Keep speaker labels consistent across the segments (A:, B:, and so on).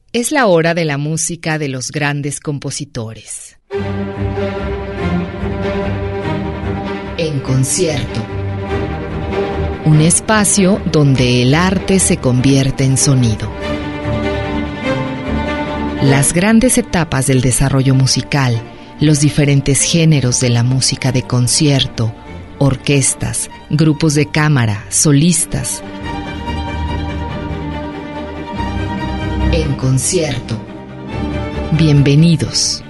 A: Es la hora de la música de los grandes compositores. En concierto. Un espacio donde el arte se convierte en sonido. Las grandes etapas del desarrollo musical, los diferentes géneros de la música de concierto, orquestas, grupos de cámara, solistas. En concierto. Bienvenidos.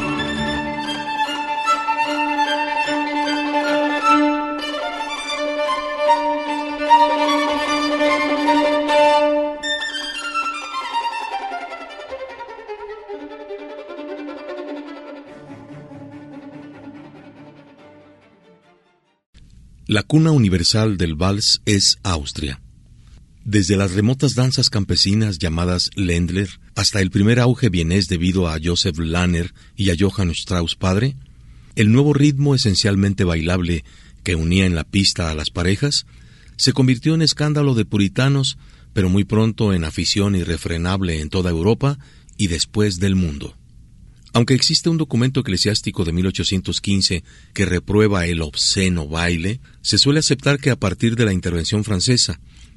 B: La cuna universal del vals es Austria. Desde las remotas danzas campesinas llamadas Ländler hasta el primer auge vienés debido a Joseph Lahner y a Johann Strauss padre, el nuevo ritmo esencialmente bailable que unía en la pista a las parejas se convirtió en escándalo de puritanos, pero muy pronto en afición irrefrenable en toda Europa y después del mundo. Aunque existe un documento eclesiástico de 1815 que reprueba el obsceno baile, se suele aceptar que a partir de la intervención francesa,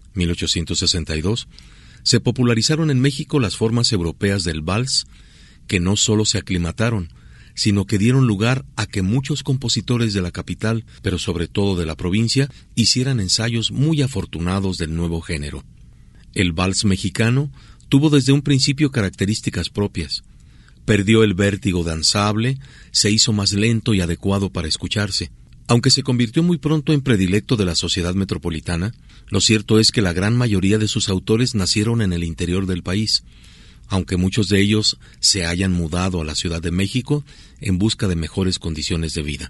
B: 1862, se popularizaron en México las formas europeas del vals, que no solo se aclimataron, sino que dieron lugar a que muchos compositores de la capital, pero sobre todo de la provincia, hicieran ensayos muy afortunados del nuevo género. El vals mexicano tuvo desde un principio características propias. Perdió el vértigo danzable, se hizo más lento y adecuado para escucharse. Aunque se convirtió muy pronto en predilecto de la sociedad metropolitana, lo cierto es que la gran mayoría de sus autores nacieron en el interior del país, aunque muchos de ellos se hayan mudado a la Ciudad de México en busca de mejores condiciones de vida.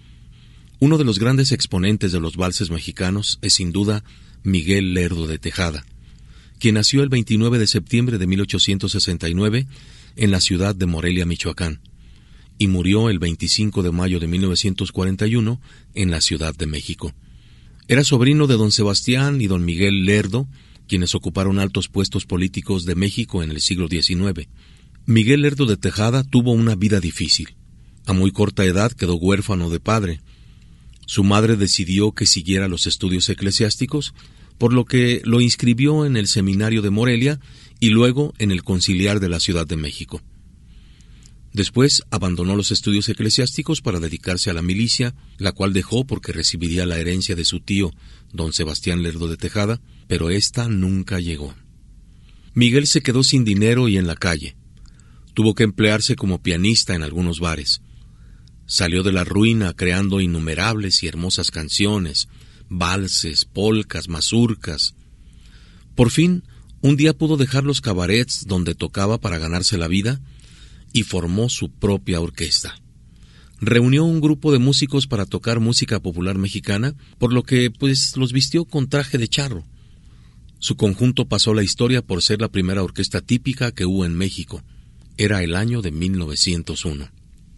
B: Uno de los grandes exponentes de los valses mexicanos es sin duda Miguel Lerdo de Tejada, quien nació el 29 de septiembre de 1869 en la ciudad de Morelia, Michoacán, y murió el 25 de mayo de 1941 en la Ciudad de México. Era sobrino de don Sebastián y don Miguel Lerdo, quienes ocuparon altos puestos políticos de México en el siglo XIX. Miguel Lerdo de Tejada tuvo una vida difícil. A muy corta edad quedó huérfano de padre. Su madre decidió que siguiera los estudios eclesiásticos, por lo que lo inscribió en el seminario de Morelia y luego en el conciliar de la Ciudad de México. Después abandonó los estudios eclesiásticos para dedicarse a la milicia, la cual dejó porque recibiría la herencia de su tío, don Sebastián Lerdo de Tejada, pero ésta nunca llegó. Miguel se quedó sin dinero y en la calle. Tuvo que emplearse como pianista en algunos bares. Salió de la ruina creando innumerables y hermosas canciones, valses, polcas, mazurcas. Por fin, un día pudo dejar los cabarets donde tocaba para ganarse la vida y formó su propia orquesta. Reunió un grupo de músicos para tocar música popular mexicana, por lo que los vistió con traje de charro. Su conjunto pasó a la historia por ser la primera orquesta típica que hubo en México. Era el año de 1901.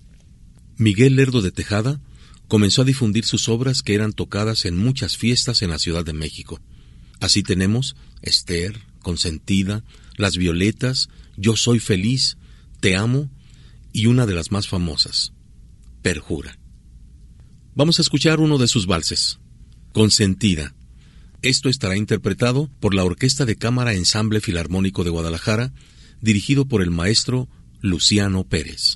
B: Miguel Lerdo de Tejada comenzó a difundir sus obras que eran tocadas en muchas fiestas en la Ciudad de México. Así tenemos Esther, Consentida, Las Violetas, Yo Soy Feliz, Te Amo y una de las más famosas, Perjura. Vamos a escuchar uno de sus valses, Consentida. Esto estará interpretado por la Orquesta de Cámara Ensamble Filarmónico de Guadalajara, dirigido por el maestro Luciano Pérez.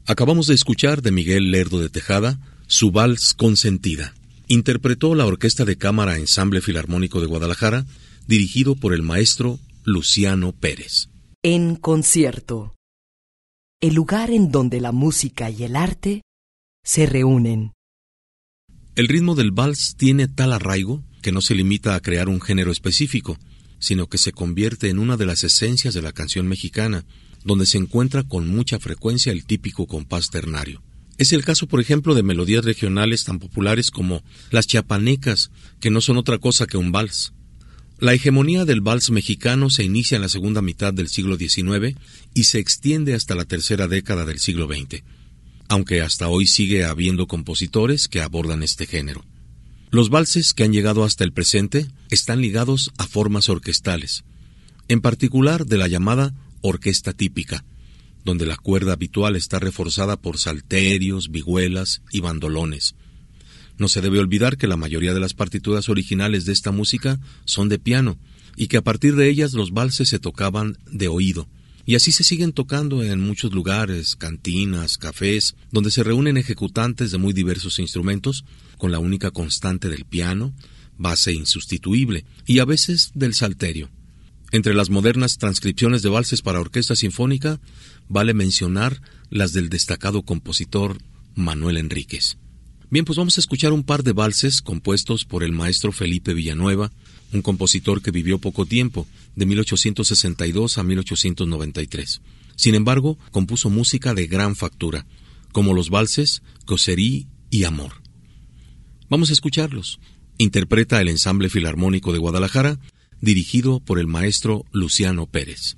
B: Acabamos de escuchar de Miguel Lerdo de Tejada su Vals Consentida. Interpretó la Orquesta de Cámara Ensamble Filarmónico de Guadalajara, dirigido por el maestro Luciano Pérez.
C: En concierto. El lugar en donde la música y el arte se reúnen.
B: El ritmo del vals tiene tal arraigo que no se limita a crear un género específico, sino que se convierte en una de las esencias de la canción mexicana, donde se encuentra con mucha frecuencia el típico compás ternario. Es el caso, por ejemplo, de melodías regionales tan populares como las chiapanecas, que no son otra cosa que un vals. La hegemonía del vals mexicano se inicia en la segunda mitad del siglo XIX y se extiende hasta la tercera década del siglo XX, aunque hasta hoy sigue habiendo compositores que abordan este género. Los valses que han llegado hasta el presente están ligados a formas orquestales, en particular de la llamada orquesta típica, donde la cuerda habitual está reforzada por salterios, vihuelas y bandolones. No se debe olvidar que la mayoría de las partituras originales de esta música son de piano, y que a partir de ellas los valses se tocaban de oído, y así se siguen tocando en muchos lugares, cantinas, cafés, donde se reúnen ejecutantes de muy diversos instrumentos, con la única constante del piano, base insustituible, y a veces del salterio. Entre las modernas transcripciones de valses para orquesta sinfónica, vale mencionar las del destacado compositor Manuel Enríquez. Bien, pues vamos a escuchar un par de valses compuestos por el maestro Felipe Villanueva, un compositor que vivió poco tiempo, de 1862 a 1893. Sin embargo, compuso música de gran factura, como los valses Causerie y Amor. Vamos a escucharlos. Interpreta el Ensamble Filarmónico de Guadalajara, dirigido por el maestro Luciano Pérez.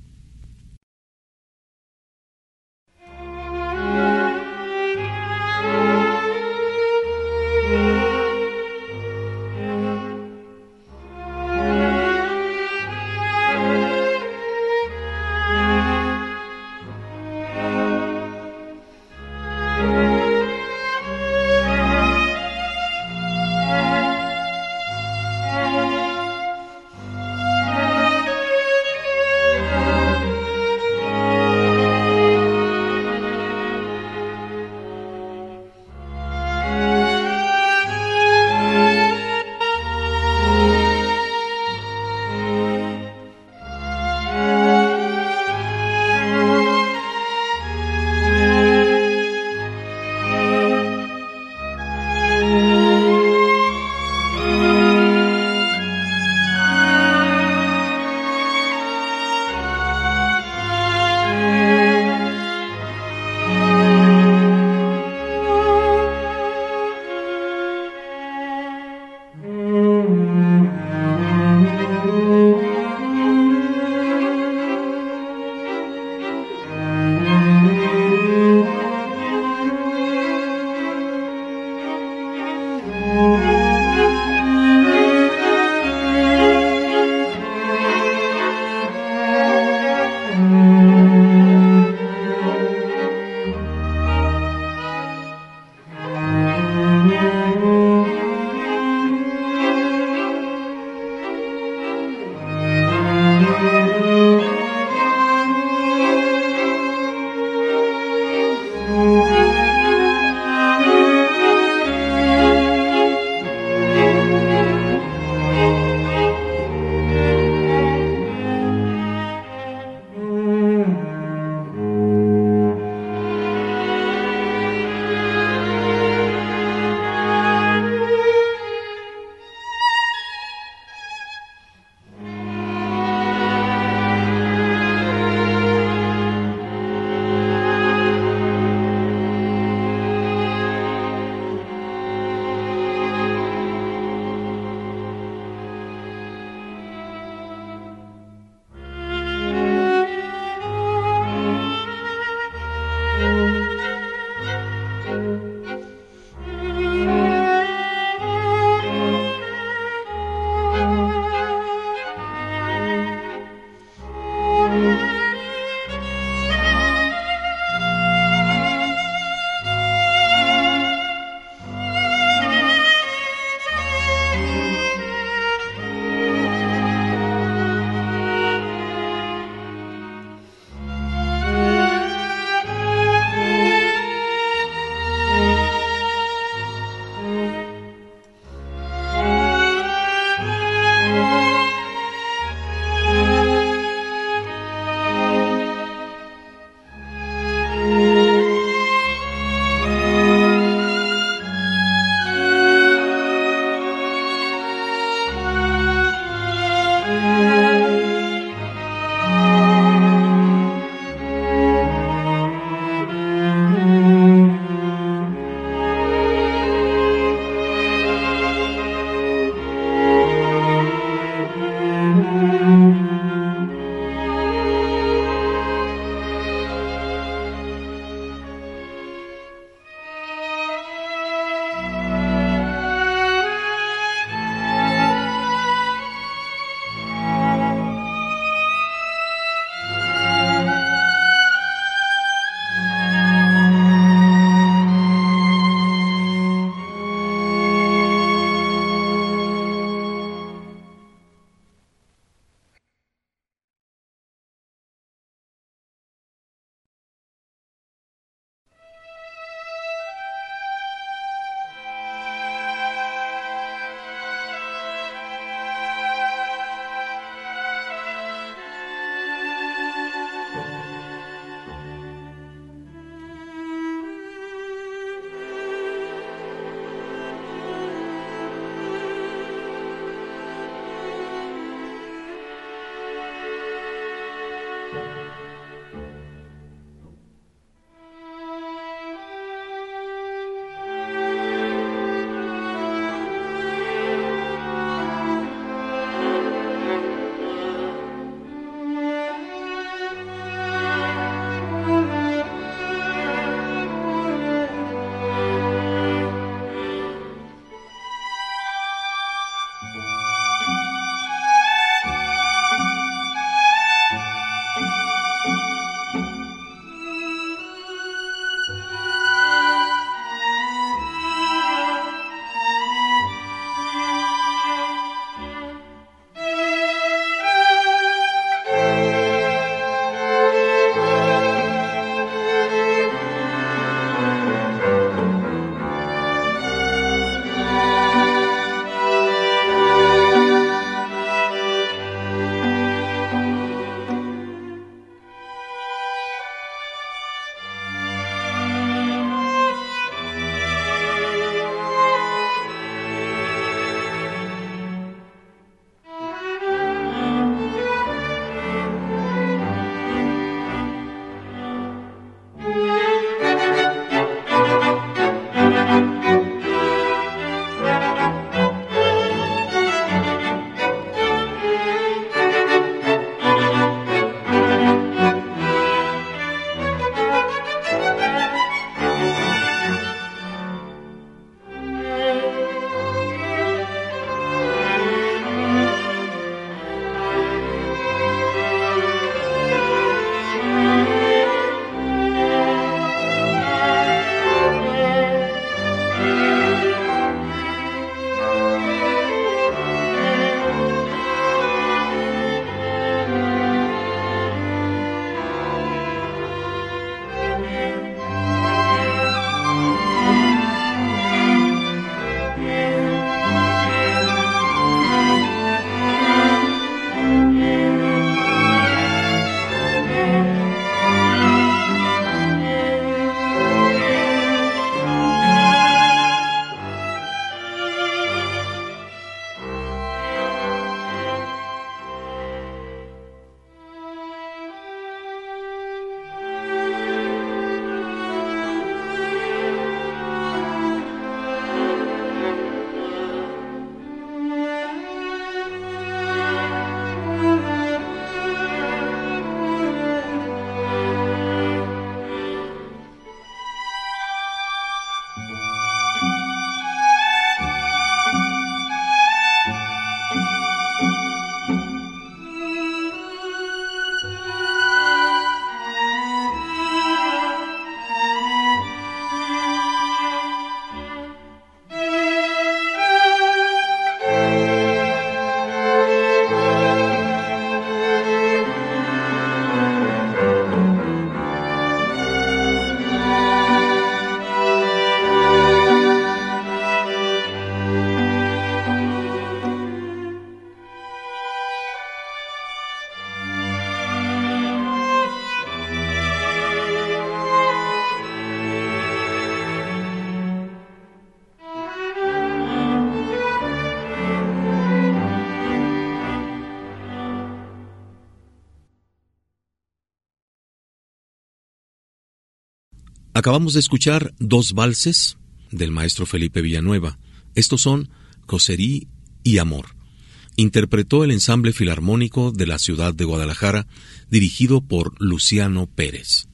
B: Acabamos de escuchar dos valses del maestro Felipe Villanueva. Estos son Coserí y Amor. Interpretó el Ensamble Filarmónico de la ciudad de Guadalajara, dirigido por Luciano Pérez.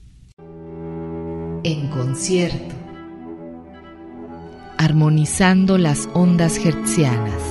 A: En concierto. Armonizando las ondas hertzianas.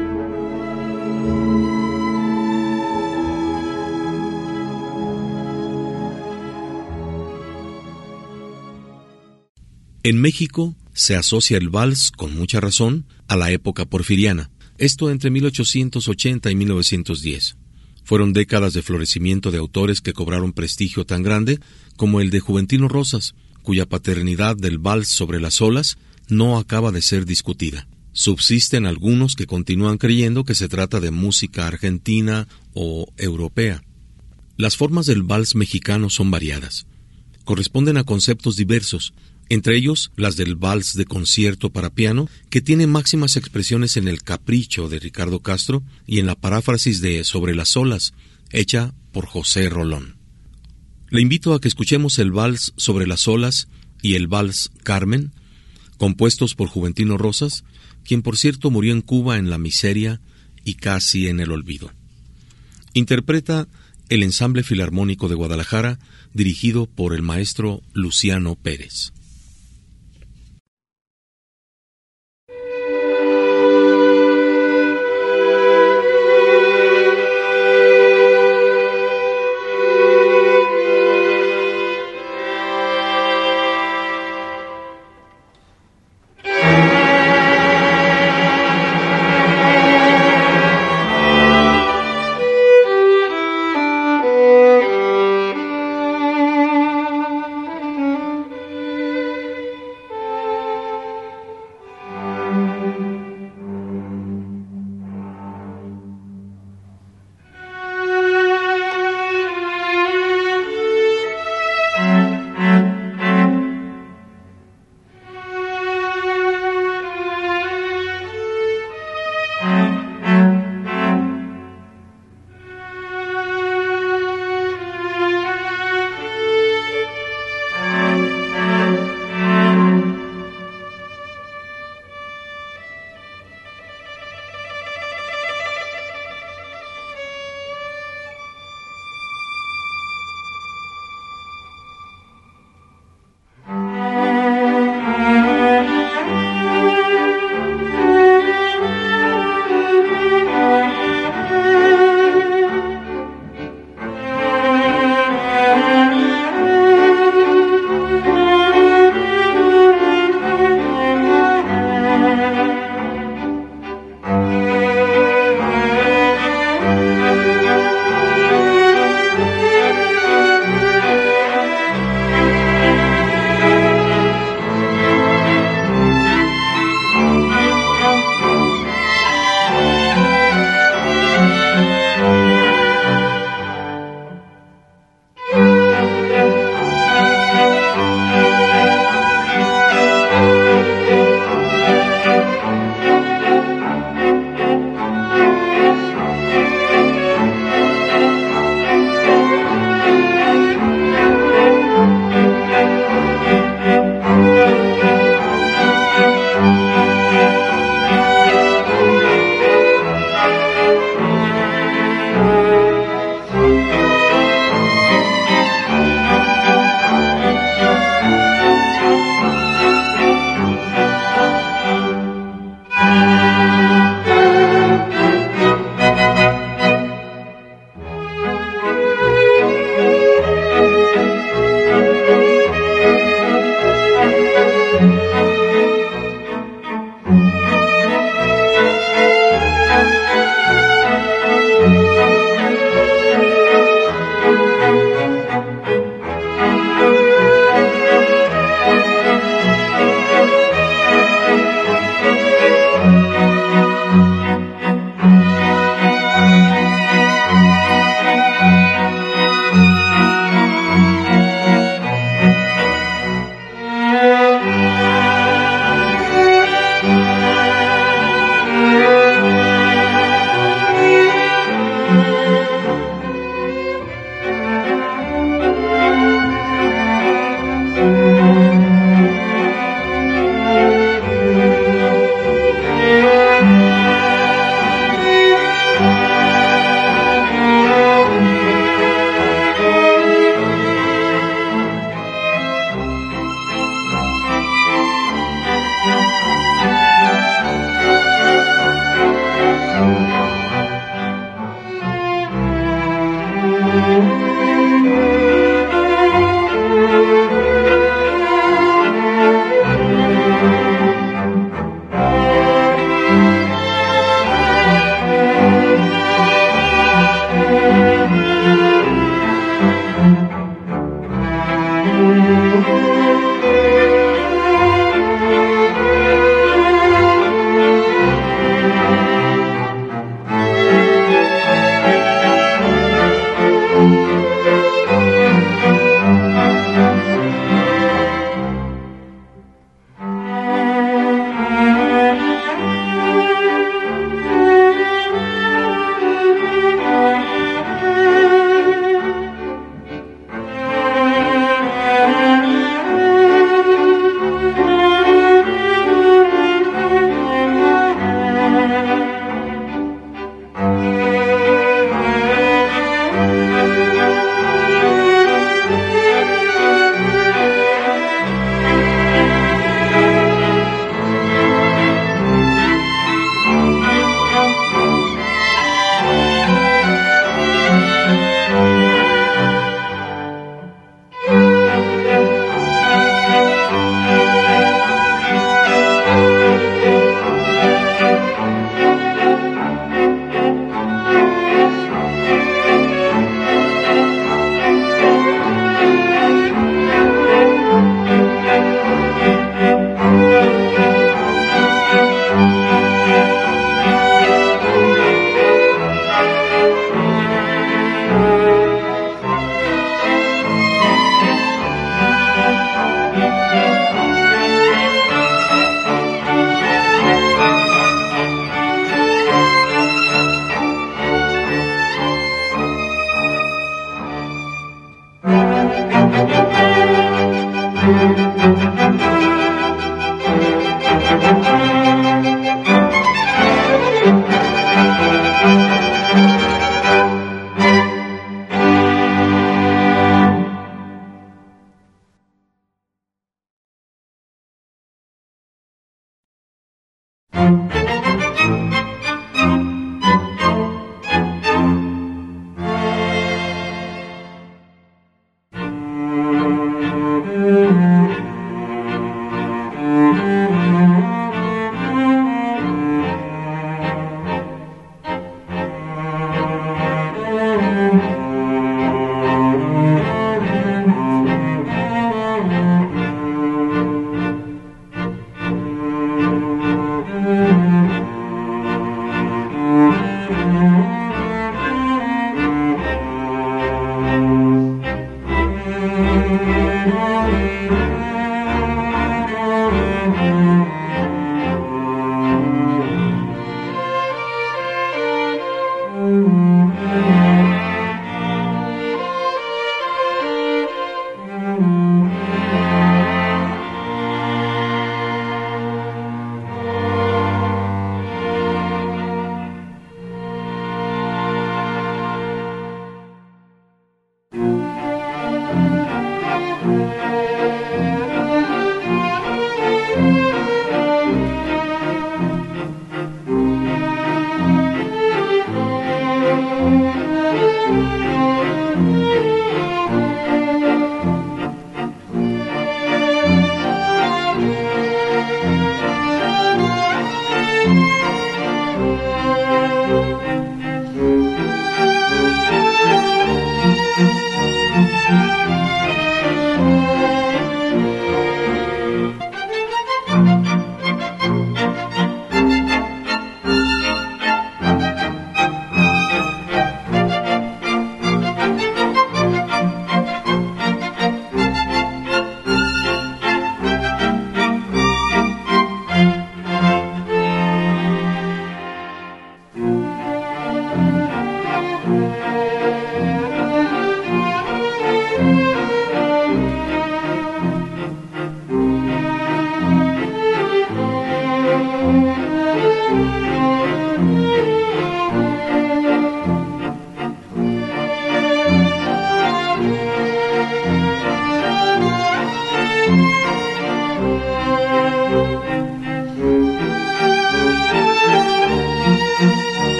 B: En México se asocia el vals, con mucha razón, a la época porfiriana. Esto entre 1880 y 1910. Fueron décadas de florecimiento de autores que cobraron prestigio tan grande como el de Juventino Rosas, cuya paternidad del vals sobre las olas no acaba de ser discutida. Subsisten algunos que continúan creyendo que se trata de música argentina o europea. Las formas del vals mexicano son variadas. Corresponden a conceptos diversos, entre ellos las del vals de concierto para piano, que tiene máximas expresiones en el Capricho de Ricardo Castro y en la paráfrasis de Sobre las olas, hecha por José Rolón. Le invito a que escuchemos el vals Sobre las olas y el vals Carmen, compuestos por Juventino Rosas, quien por cierto murió en Cuba en la miseria y casi en el olvido. Interpreta el Ensamble Filarmónico de Guadalajara, dirigido por el maestro Luciano Pérez.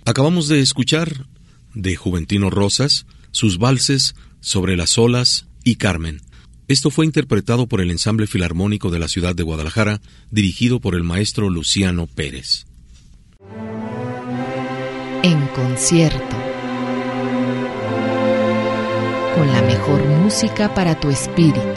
B: Acabamos de escuchar de Juventino Rosas sus valses Sobre las olas y Carmen. Esto fue interpretado por el Ensamble Filarmónico de la ciudad de Guadalajara, dirigido por el maestro Luciano Pérez.
A: En concierto. Con la mejor música para tu espíritu.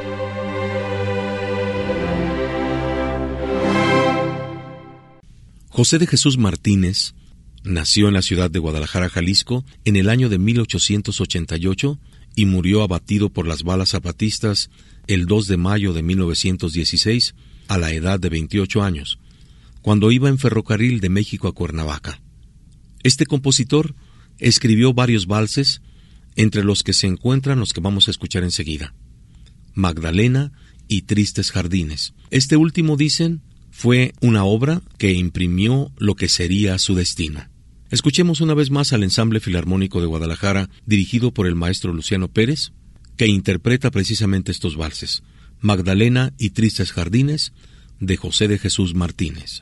B: José de Jesús Martínez nació en la ciudad de Guadalajara, Jalisco, en el año de 1888 y murió abatido por las balas zapatistas el 2 de mayo de 1916 a la edad de 28 años, cuando iba en ferrocarril de México a Cuernavaca. Este compositor escribió varios valses, entre los que se encuentran los que vamos a escuchar enseguida: Magdalena y Tristes Jardines. Este último, dicen, fue una obra que imprimió lo que sería su destino. Escuchemos una vez más al Ensamble Filarmónico de Guadalajara, dirigido por el maestro Luciano Pérez, que interpreta precisamente estos valses: Magdalena y Tristes Jardines, de José de Jesús Martínez.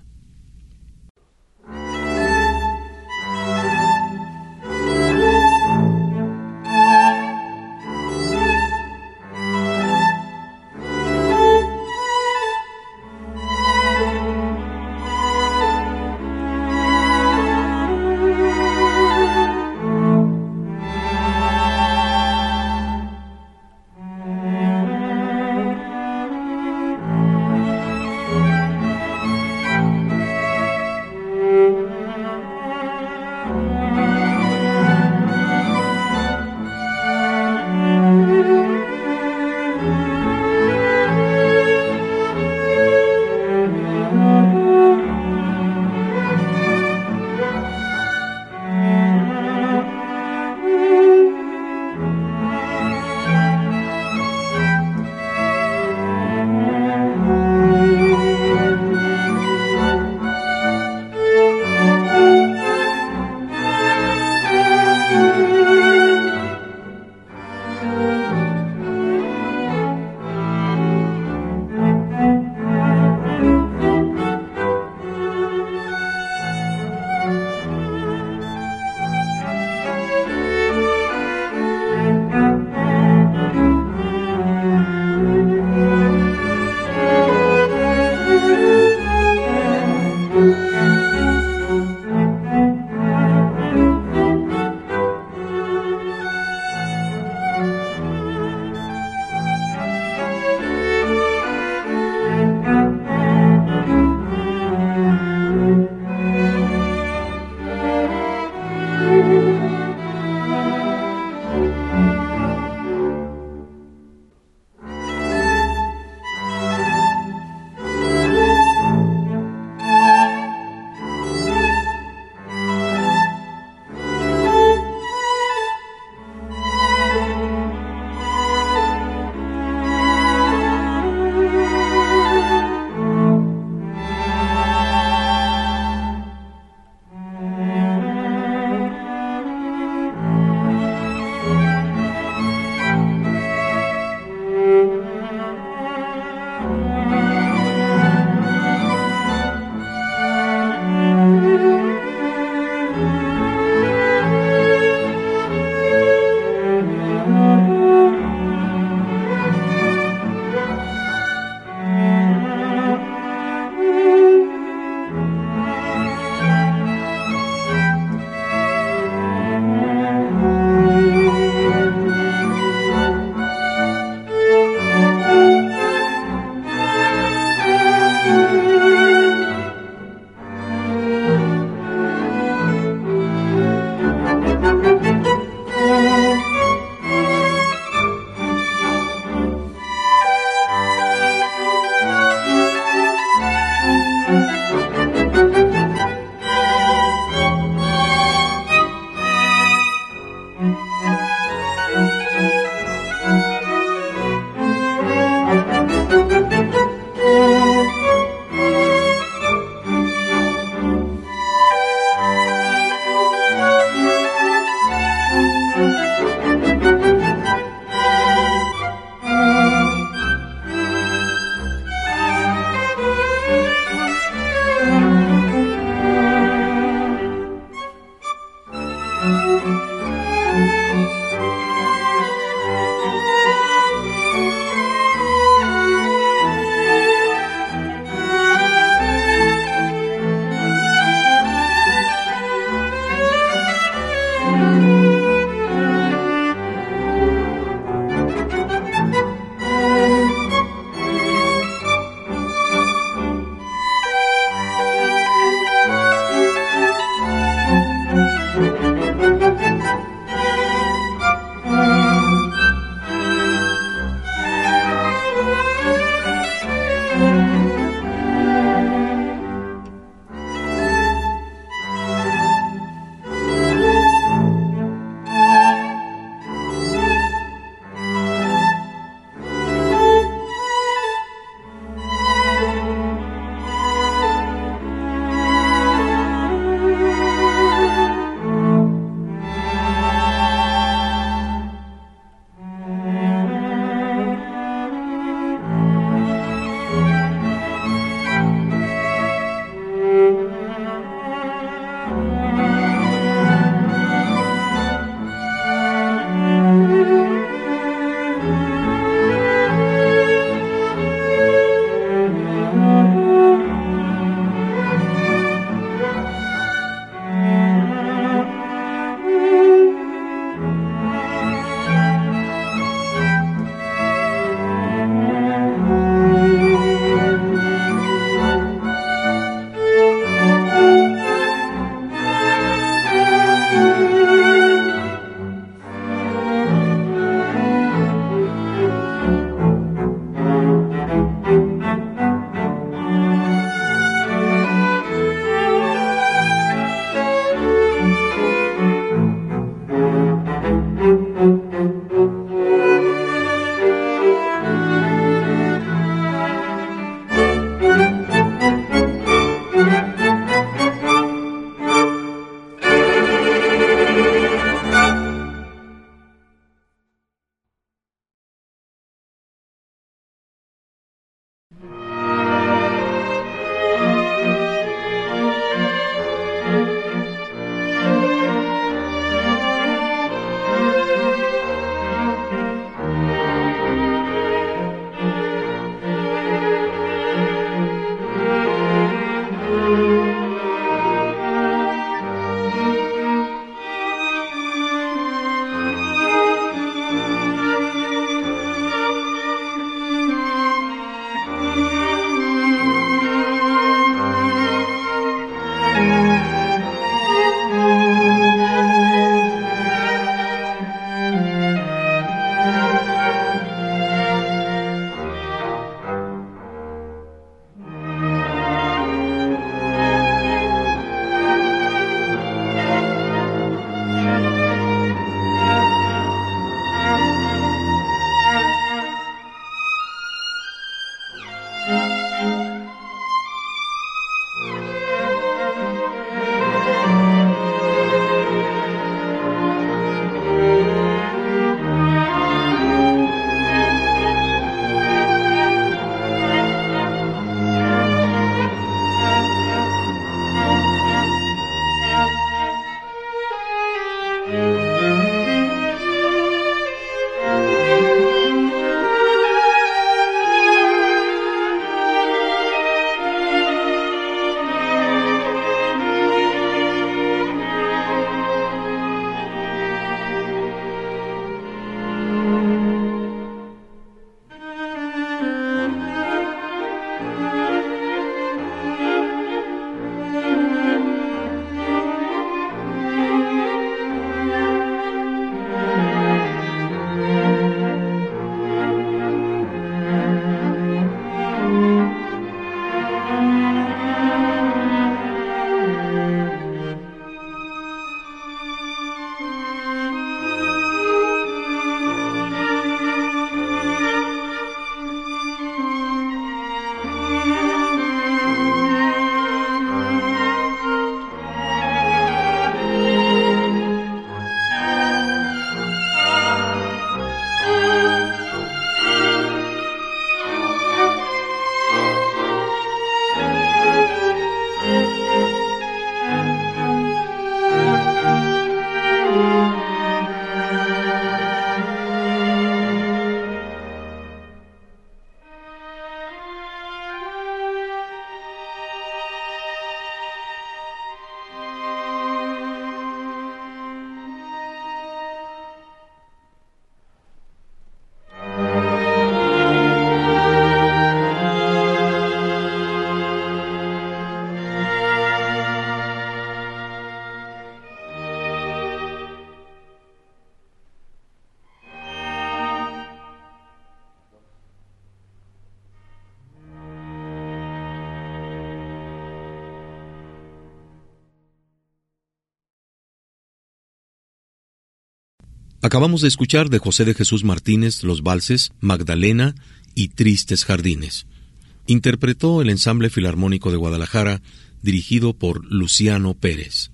B: Acabamos de escuchar de José de Jesús Martínez los valses Magdalena y Tristes Jardines. Interpretó el Ensamble Filarmónico de Guadalajara, dirigido por Luciano Pérez.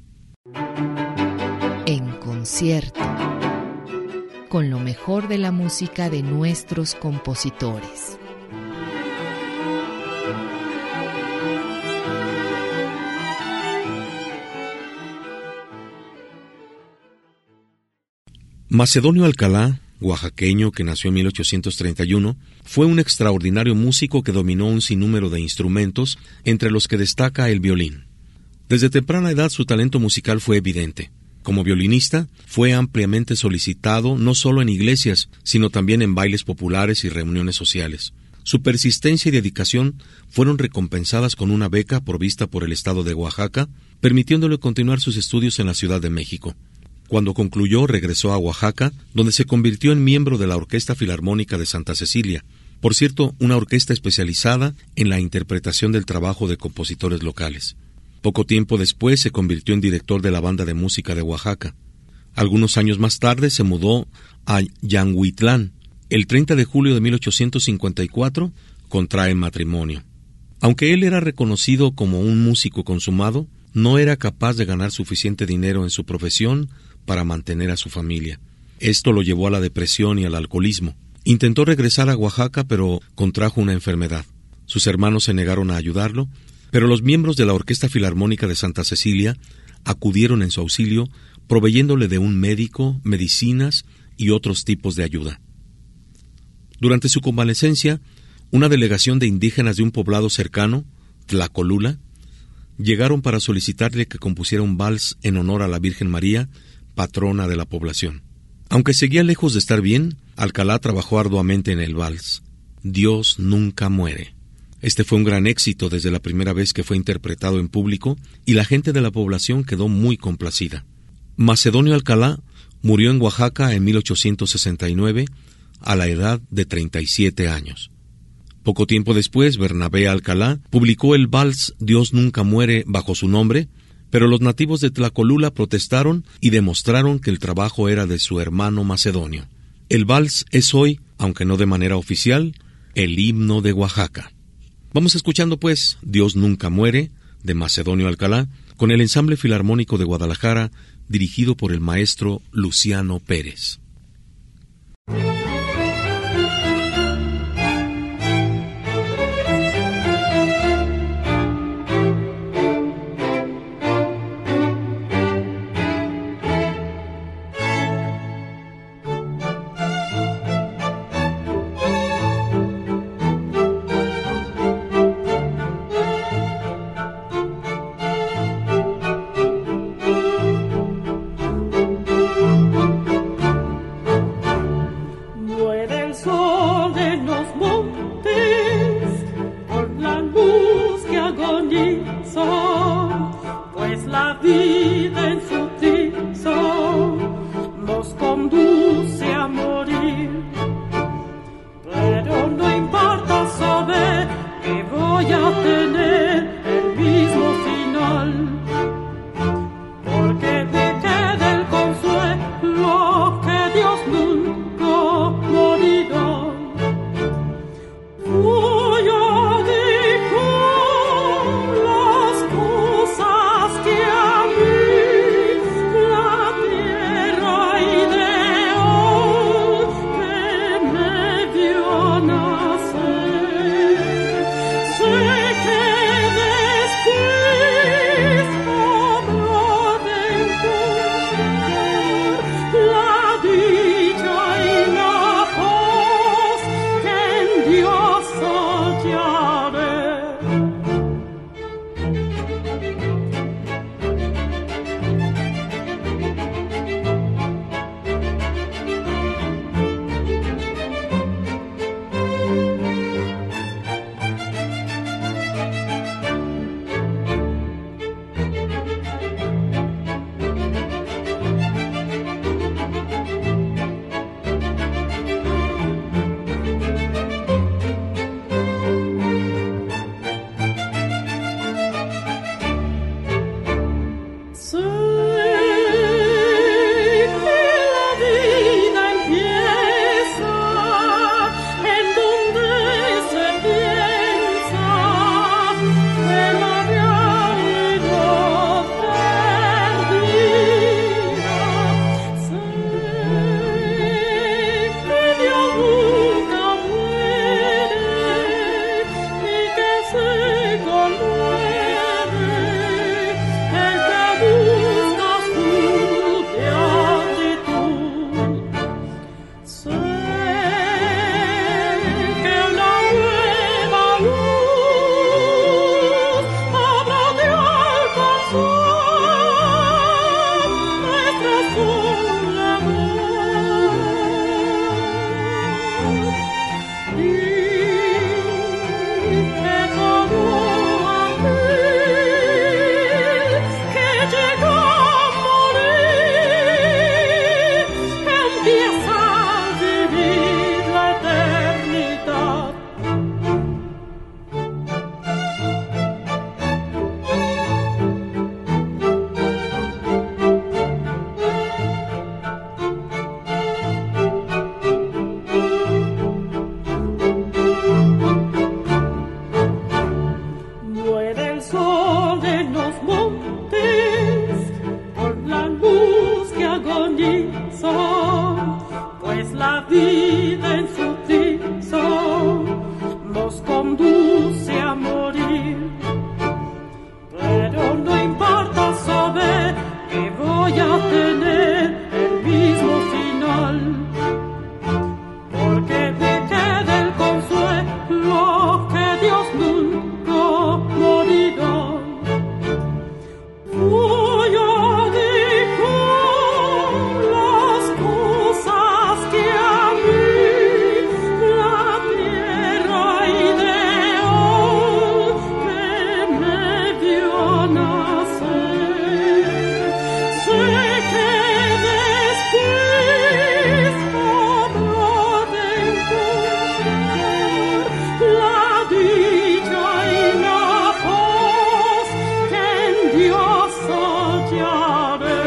A: En concierto, con lo mejor de la música de nuestros compositores.
B: Macedonio Alcalá, oaxaqueño que nació en 1831, fue un extraordinario músico que dominó un sinnúmero de instrumentos, entre los que destaca el violín. Desde temprana edad su talento musical fue evidente. Como violinista, fue ampliamente solicitado no solo en iglesias, sino también en bailes populares y reuniones sociales. Su persistencia y dedicación fueron recompensadas con una beca provista por el estado de Oaxaca, permitiéndole continuar sus estudios en la Ciudad de México. Cuando concluyó, regresó a Oaxaca, donde se convirtió en miembro de la Orquesta Filarmónica de Santa Cecilia, por cierto, una orquesta especializada en la interpretación del trabajo de compositores locales. Poco tiempo después se convirtió en director de la Banda de Música de Oaxaca. Algunos años más tarde se mudó a Yanguitlán. El 30 de julio de 1854 contrae matrimonio. Aunque él era reconocido como un músico consumado, no era capaz de ganar suficiente dinero en su profesión para mantener a su familia. Esto lo llevó a la depresión y al alcoholismo. Intentó regresar a Oaxaca, pero contrajo una enfermedad. Sus hermanos se negaron a ayudarlo, pero los miembros de la Orquesta Filarmónica de Santa Cecilia acudieron en su auxilio, proveyéndole de un médico, medicinas y otros tipos de ayuda. Durante su convalecencia, una delegación de indígenas de un poblado cercano, Tlacolula, llegaron para solicitarle que compusiera un vals en honor a la Virgen María, patrona de la población. Aunque seguía lejos de estar bien, Alcalá trabajó arduamente en el vals. Dios nunca muere. Este fue un gran éxito desde la primera vez que fue interpretado en público y la gente de la población quedó muy complacida. Macedonio Alcalá murió en Oaxaca en 1869 a la edad de 37 años. Poco tiempo después, Bernabé Alcalá publicó el vals Dios nunca muere bajo su nombre, pero los nativos de Tlacolula protestaron y demostraron que el trabajo era de su hermano Macedonio. El vals es hoy, aunque no de manera oficial, el himno de Oaxaca. Vamos escuchando pues Dios nunca muere, de Macedonio Alcalá, con el Ensamble Filarmónico de Guadalajara, dirigido por el maestro Luciano Pérez.
D: Las cosas que a mí son, pues la vida en su tizón nos conduce a morir. Pero no importa saber que voy a tener el mismo final, porque me queda el consuelo que Dios nunca morirá. Voy a dejar las cosas que a mí la tierra ideal que me vio nacer. Sé que después habrá de encontrar la dicha y la paz que en Dios hallaré.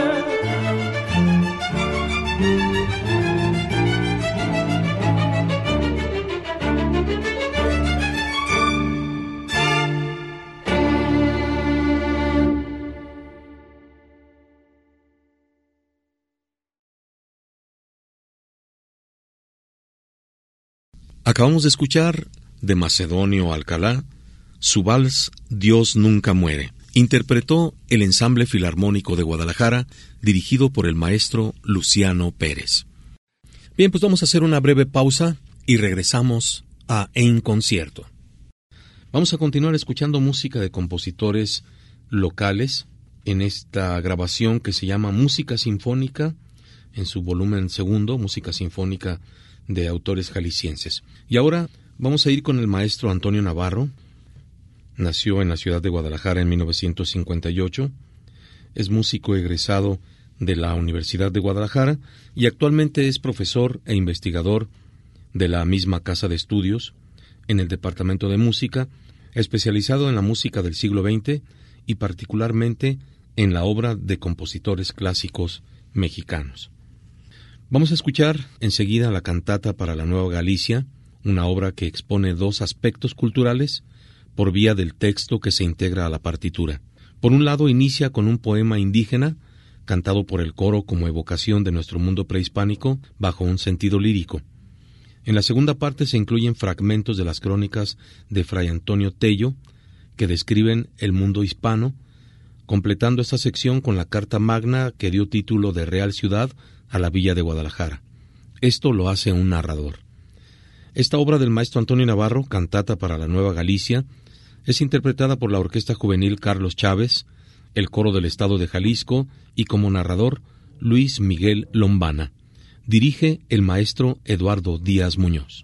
B: Acabamos de escuchar de Macedonio Alcalá su vals Dios nunca muere. Interpretó el Ensamble Filarmónico de Guadalajara, dirigido por el maestro Luciano Pérez. Bien, pues vamos a hacer una breve pausa y regresamos a En Concierto. Vamos a continuar escuchando música de compositores locales en esta grabación que se llama Música Sinfónica, en su volumen segundo, Música Sinfónica de autores jaliscienses. Y ahora vamos a ir con el maestro Antonio Navarro. Nació en la ciudad de Guadalajara en 1958. Es músico egresado de la Universidad de Guadalajara y actualmente es profesor e investigador de la misma casa de estudios en el Departamento de Música, especializado en la música del siglo XX y particularmente en la obra de compositores clásicos mexicanos. Vamos a escuchar enseguida la cantata para la Nueva Galicia, una obra que expone dos aspectos culturales por vía del texto que se integra a la partitura. Por un lado, inicia con un poema indígena, cantado por el coro como evocación de nuestro mundo prehispánico bajo un sentido lírico. En la segunda parte se incluyen fragmentos de las crónicas de Fray Antonio Tello, que describen el mundo hispano, completando esta sección con la Carta Magna que dio título de Real Ciudad a la Villa de Guadalajara. Esto lo hace un narrador. Esta obra del maestro Antonio Navarro, cantata para la Nueva Galicia, es interpretada por la Orquesta Juvenil Carlos Chávez, el Coro del Estado de Jalisco y como narrador Luis Miguel Lombana. Dirige el maestro Eduardo Díaz Muñoz.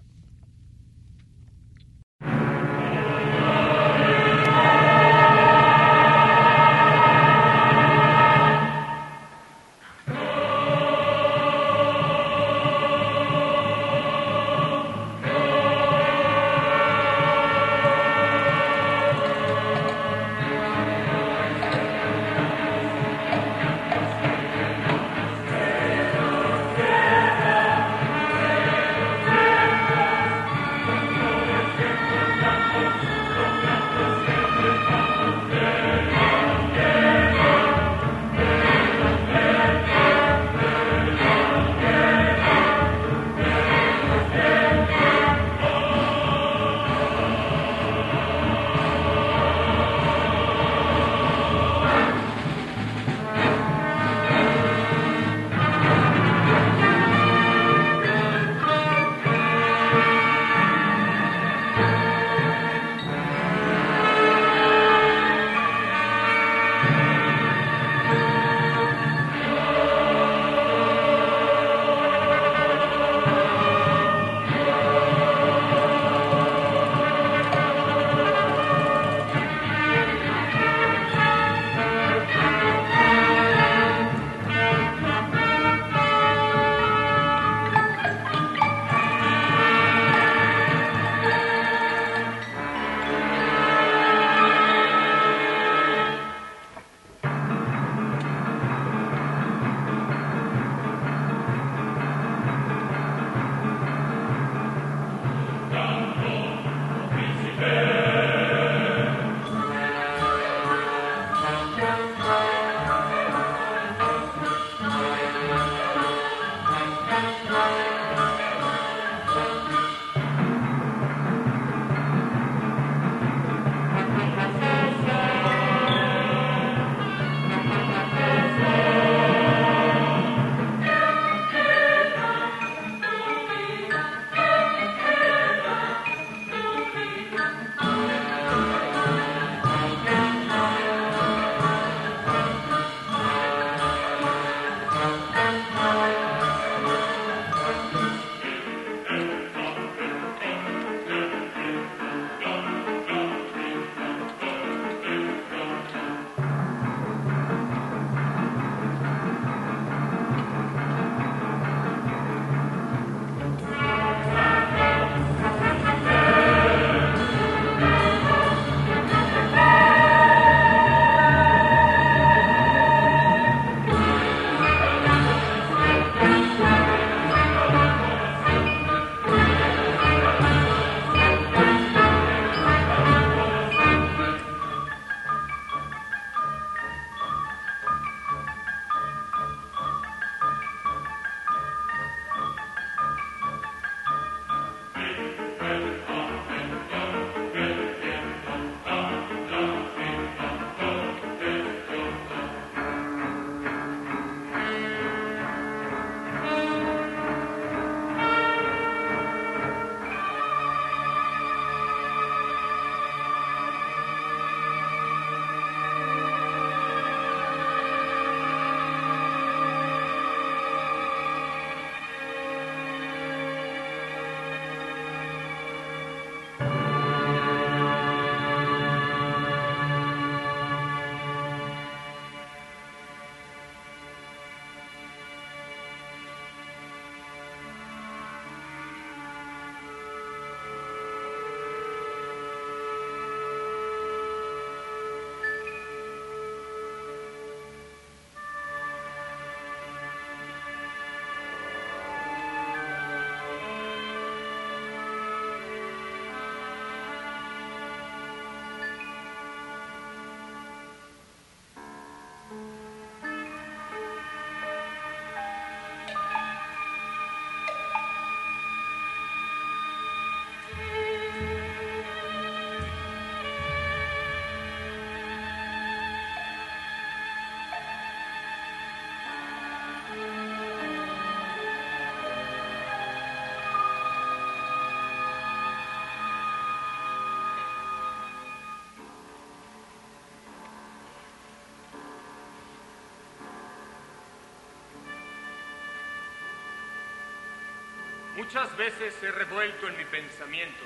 E: Muchas veces he revuelto en mi pensamiento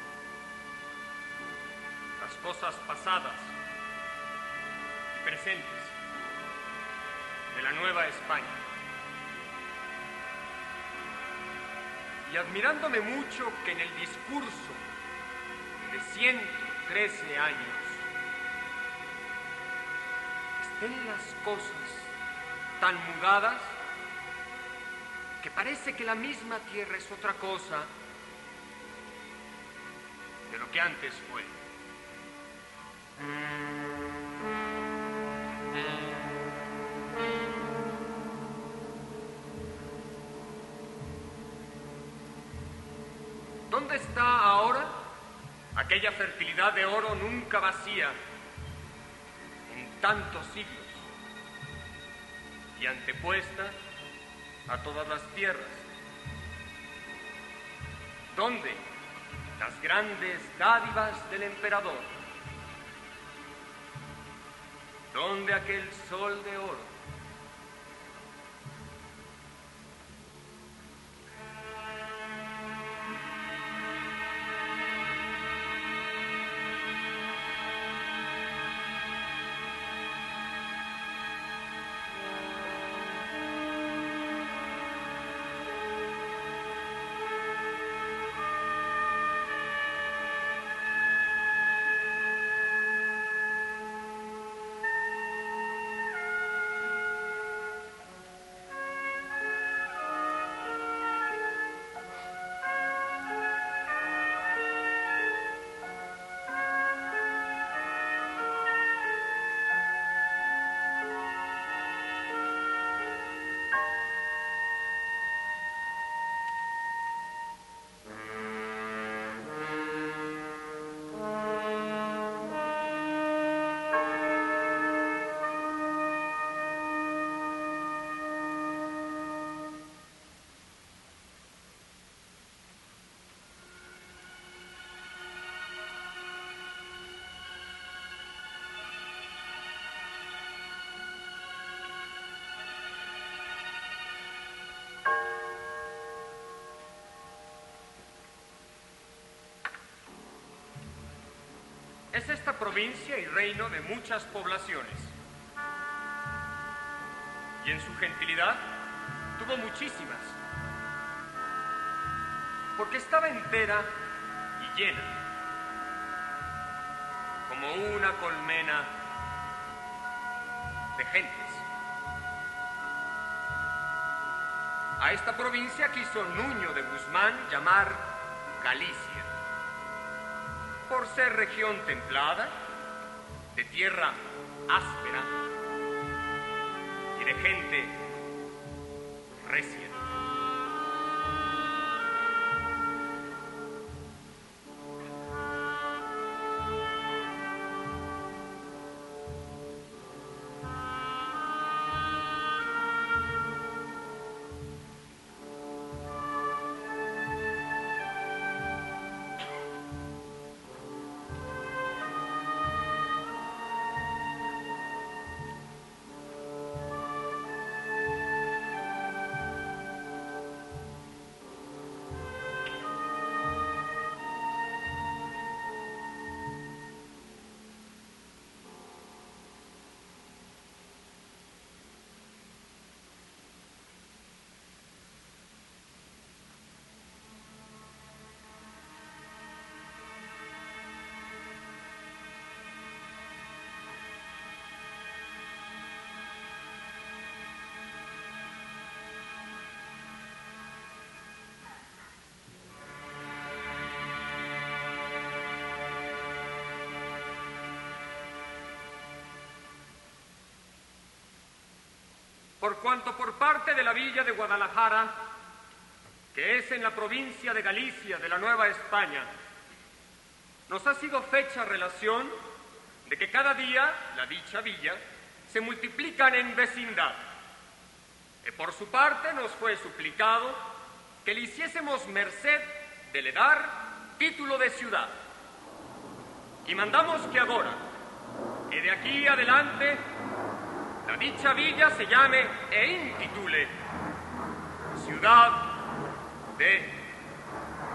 E: las cosas pasadas y presentes de la Nueva España. Y admirándome mucho que en el discurso de 113 años estén las cosas tan mudadas que parece que la misma tierra es otra cosa de lo que antes fue. ¿Dónde está ahora aquella fertilidad de oro nunca vacía en tantos siglos y antepuesta a todas las tierras? ¿Dónde las grandes dádivas del emperador? ¿Dónde aquel sol de oro? Es esta provincia y reino de muchas poblaciones, y en su gentilidad tuvo muchísimas, porque estaba entera y llena, como una colmena de gentes. A esta provincia quiso Nuño de Guzmán llamar Galicia, por ser región templada, de tierra áspera y de gente recia. Por cuanto por parte de la villa de Guadalajara, que es en la provincia de Galicia de la Nueva España, nos ha sido fecha relación de que cada día la dicha villa se multiplican en vecindad, que por su parte nos fue suplicado que le hiciésemos merced de le dar título de ciudad, y mandamos que ahora, que de aquí adelante la dicha villa se llame e intitule Ciudad de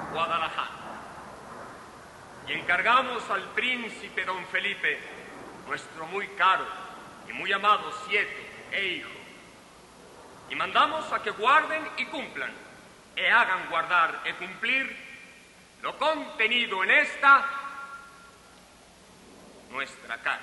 E: Guadalajara. Y encargamos al príncipe don Felipe, nuestro muy caro y muy amado sieto e hijo, y mandamos a que guarden y cumplan, e hagan guardar y cumplir lo contenido en esta nuestra carta.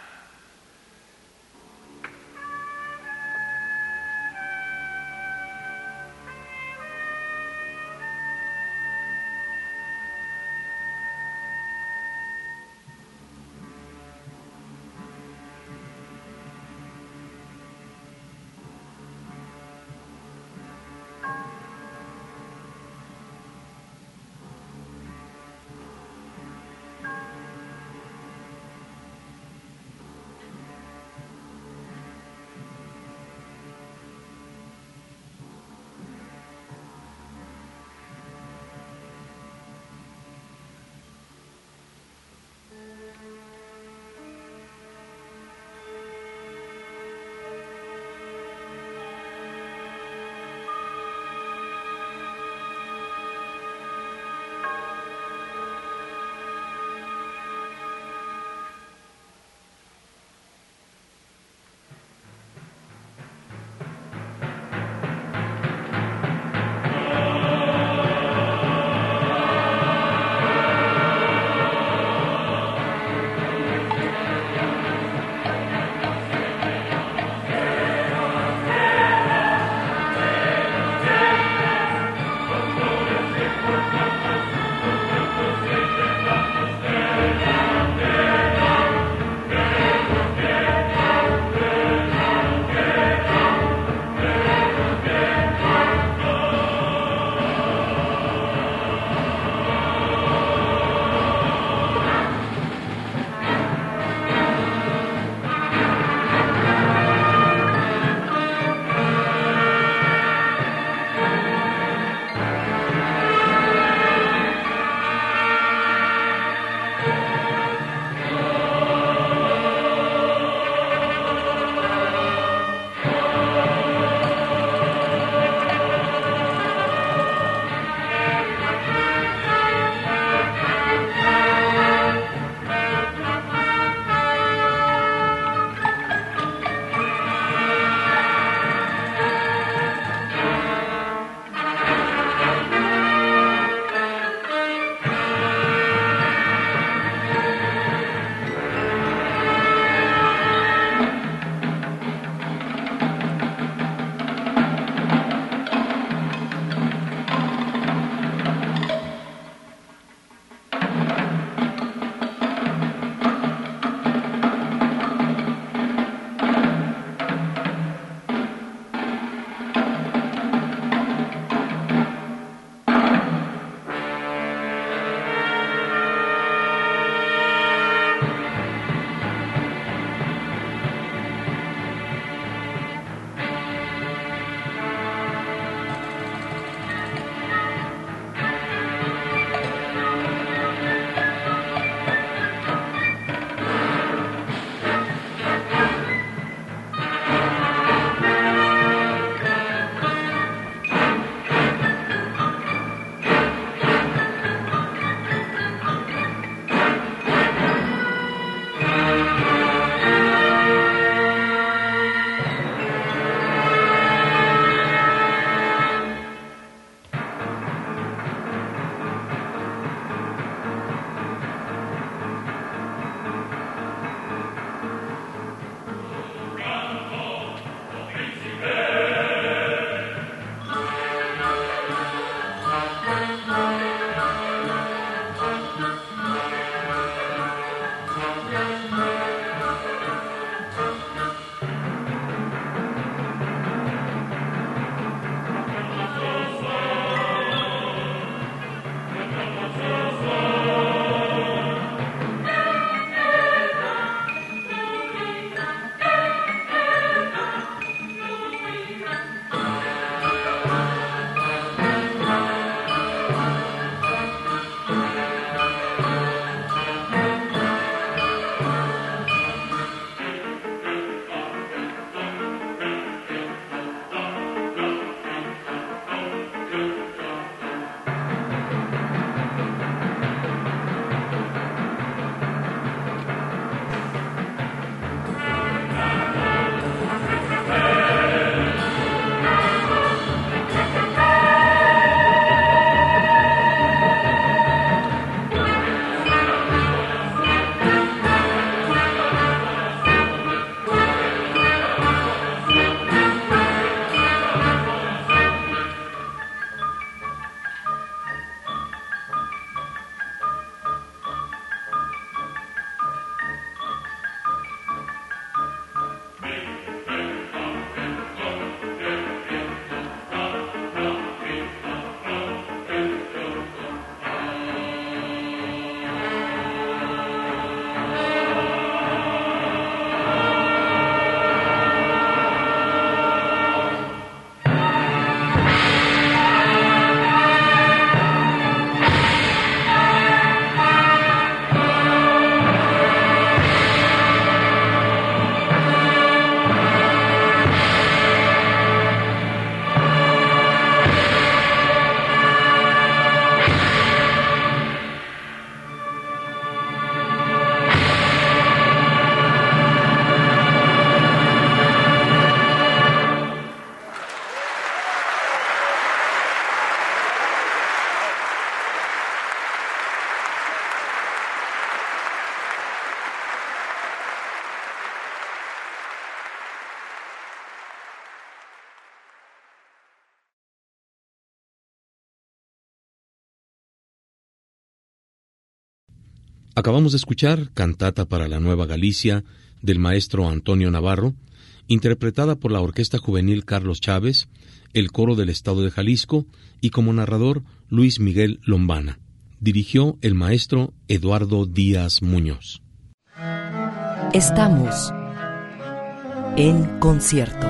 B: Acabamos de escuchar Cantata para la Nueva Galicia del maestro Antonio Navarro, interpretada por la Orquesta Juvenil Carlos Chávez, el Coro del Estado de Jalisco y como narrador Luis Miguel Lombana. Dirigió el maestro Eduardo Díaz Muñoz.
C: Estamos en concierto.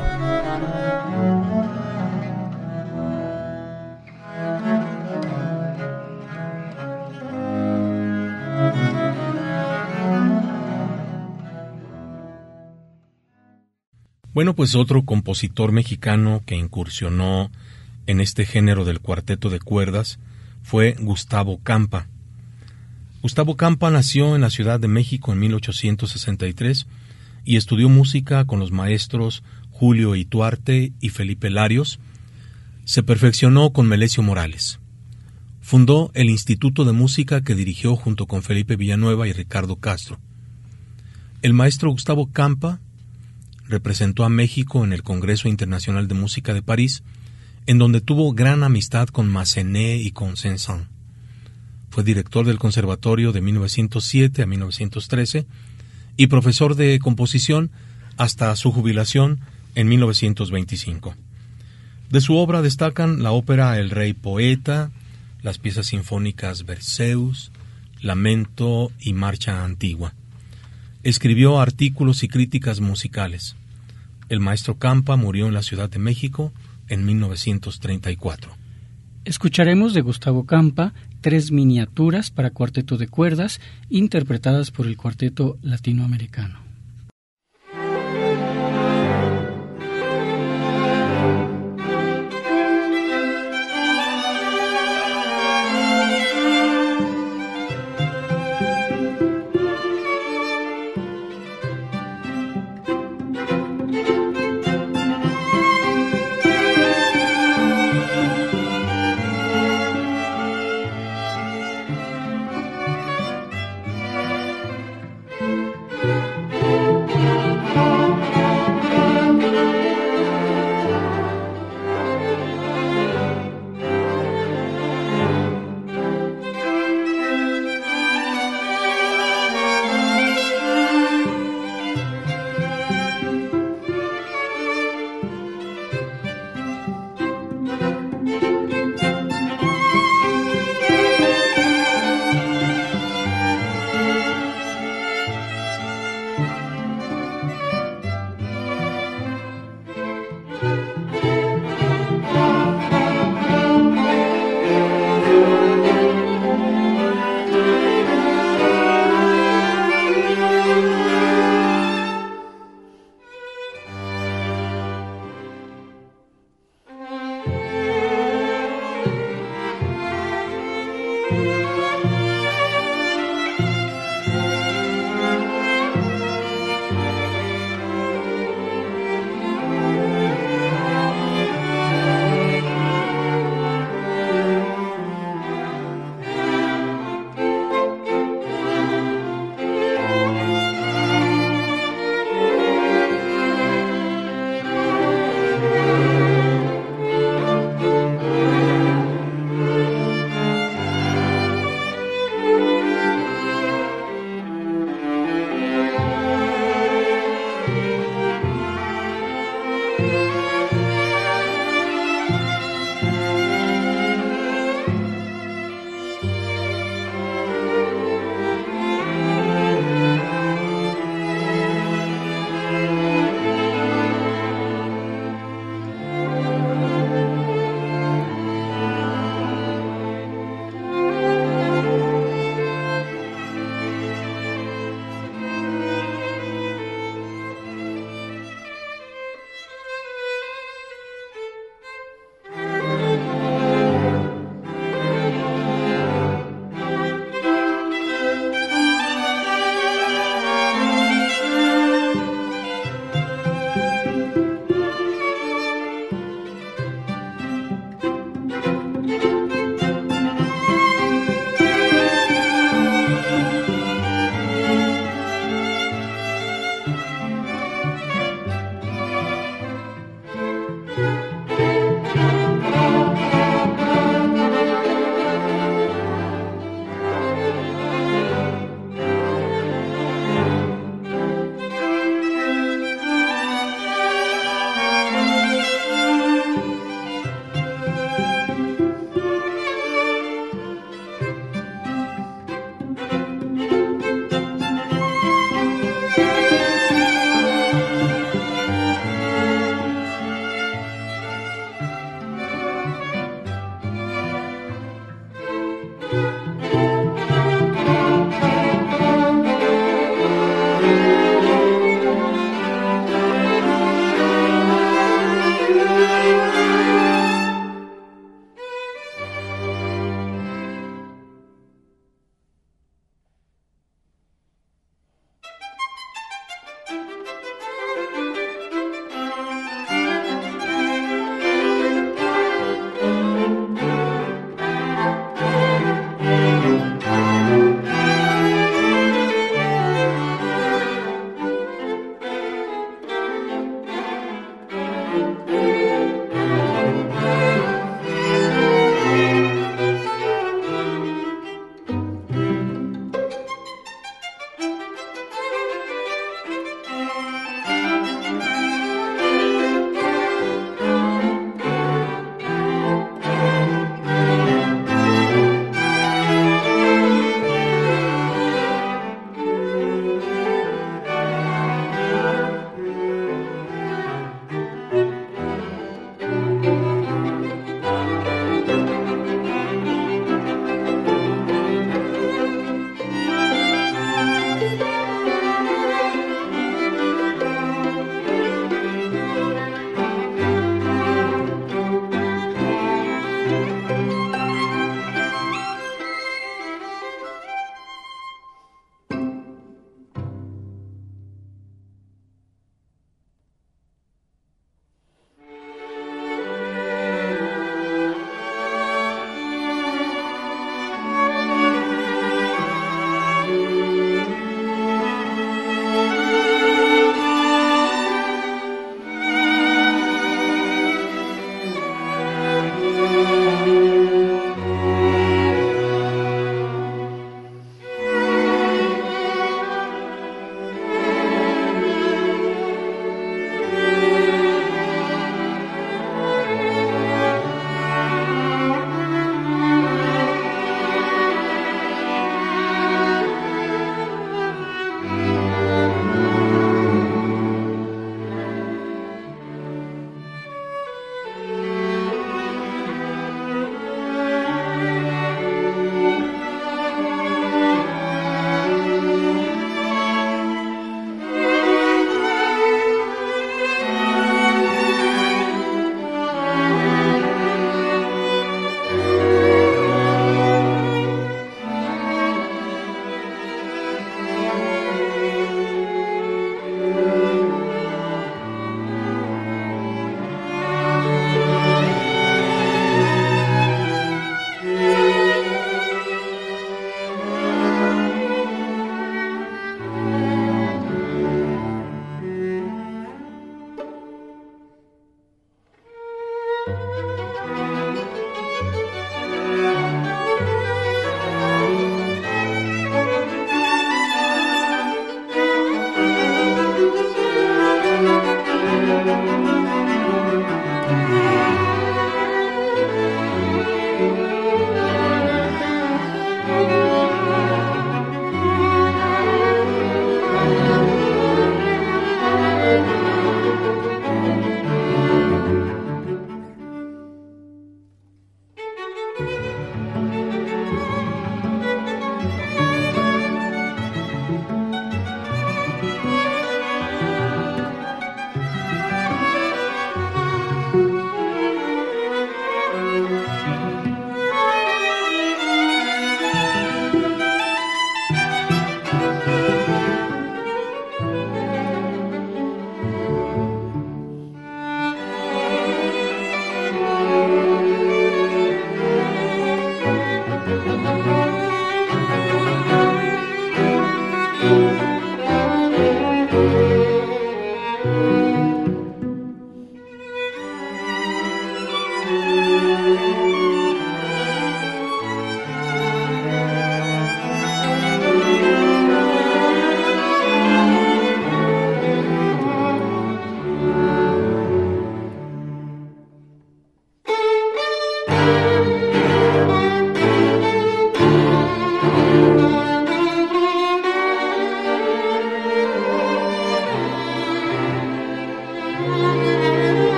B: Bueno, pues otro compositor mexicano que incursionó en este género del cuarteto de cuerdas fue Gustavo Campa. Gustavo Campa nació en la Ciudad de México en 1863 y estudió música con los maestros Julio Ituarte y Felipe Larios. Se perfeccionó con Melesio Morales. Fundó el Instituto de Música que dirigió junto con Felipe Villanueva y Ricardo Castro. El maestro Gustavo Campa representó a México en el Congreso Internacional de Música de París, en donde tuvo gran amistad con Massenet y con Saint-Saëns. Fue director del Conservatorio de 1907 a 1913 y profesor de composición hasta su jubilación en 1925. De su obra destacan la ópera El Rey Poeta, las piezas sinfónicas Berceus, Lamento y Marcha Antigua. Escribió artículos y críticas musicales. El maestro Campa murió en la Ciudad de México en 1934.
F: Escucharemos de Gustavo Campa 3 miniaturas para cuarteto de cuerdas interpretadas por el Cuarteto Latinoamericano.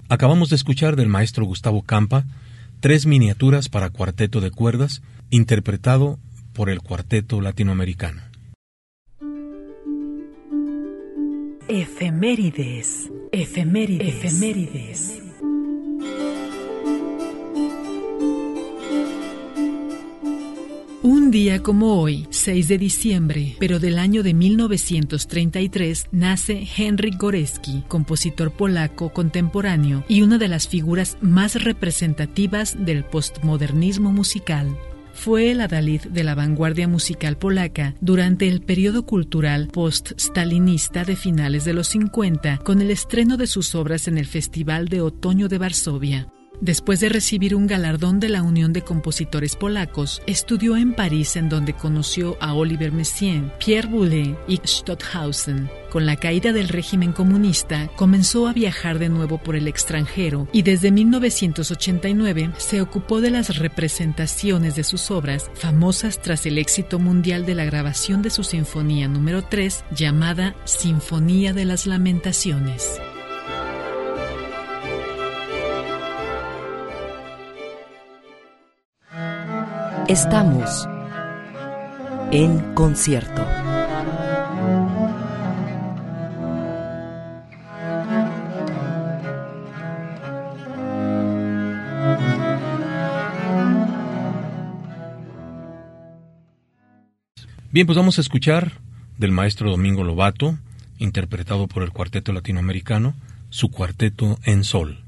B: Acabamos de escuchar del maestro Gustavo Campa 3 miniaturas para cuarteto de cuerdas, interpretado por el Cuarteto Latinoamericano.
G: Efemérides, efemérides, efemérides. Un día como hoy, 6 de diciembre, pero del año de 1933, nace Henryk Górecki, compositor polaco contemporáneo y una de las figuras más representativas del postmodernismo musical. Fue el adalid de la vanguardia musical polaca durante el periodo cultural post-stalinista de finales de los 50, con el estreno de sus obras en el Festival de Otoño de Varsovia. Después de recibir un galardón de la Unión de Compositores Polacos, estudió en París, en donde conoció a Olivier Messiaen, Pierre Boulez y Stockhausen. Con la caída del régimen comunista, comenzó a viajar de nuevo por el extranjero y desde 1989 se ocupó de las representaciones de sus obras, famosas tras el éxito mundial de la grabación de su Sinfonía número 3, llamada Sinfonía de las Lamentaciones.
C: Estamos en concierto.
B: Bien, pues vamos a escuchar del maestro Domingo Lobato, interpretado por el Cuarteto Latinoamericano, su cuarteto en sol.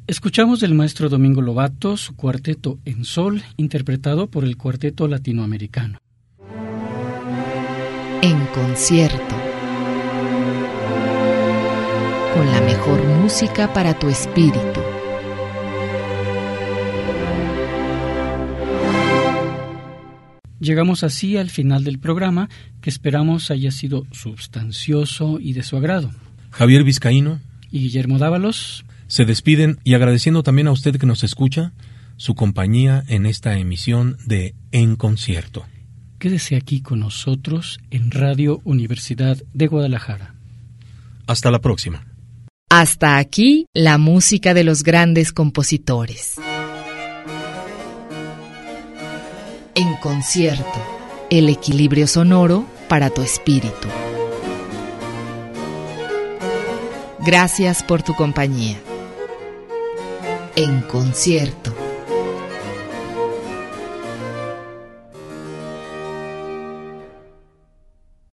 F: Escuchamos del maestro Domingo Lobato su cuarteto en sol, interpretado por el Cuarteto Latinoamericano.
A: En concierto. Con la mejor música para tu espíritu.
F: Llegamos así al final del programa, que esperamos haya sido sustancioso y de su agrado.
B: Javier Vizcaíno
F: Y Guillermo Dávalos
B: se despiden y agradeciendo también a usted que nos escucha su compañía en esta emisión de En Concierto.
F: Quédese aquí con nosotros en Radio Universidad de Guadalajara.
B: Hasta la próxima.
A: Hasta aquí la música de los grandes compositores. En concierto, el equilibrio sonoro para tu espíritu. Gracias por tu compañía. En concierto.